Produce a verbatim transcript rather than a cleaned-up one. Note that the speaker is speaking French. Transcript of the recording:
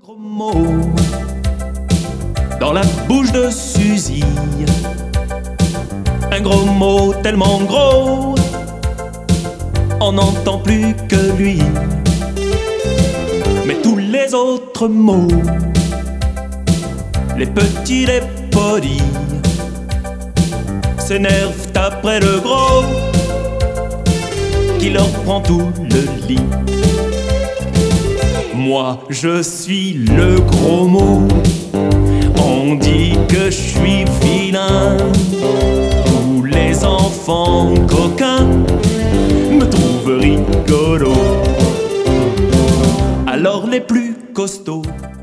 Gros mot dans la bouche de Suzy, un gros mot tellement gros, on n'entend plus que lui. Mais tous les autres mots, les petits, les polis, s'énervent après le gros qui leur prend tout le lit. Moi je suis le gros mot, on dit que je suis vilain. Tous les enfants coquins me trouvent rigolo, alors les plus costauds